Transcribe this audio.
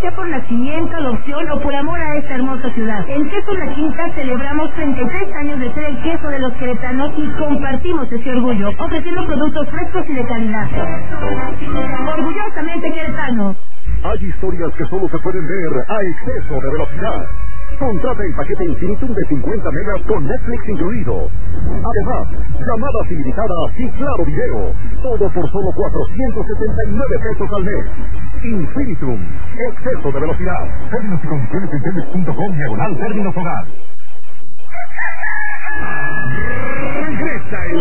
sea por nacimiento, adopción o por amor a esta hermosa ciudad. En Quesos La Quinta celebramos 33 años de ser el queso de los queretanos y compartimos ese orgullo, ofreciendo productos frescos y de calidad. Orgullosamente queretano. Hay historias que solo se pueden ver a exceso de velocidad. Contrata el paquete Infinitum de 50 megas con Netflix incluido. Además, llamadas ilimitadas y claro video. Todo por solo 479 pesos al mes. Infinitum. Exceso de velocidad. Términos y condiciones en telmex.com/términos hogar. Regresa el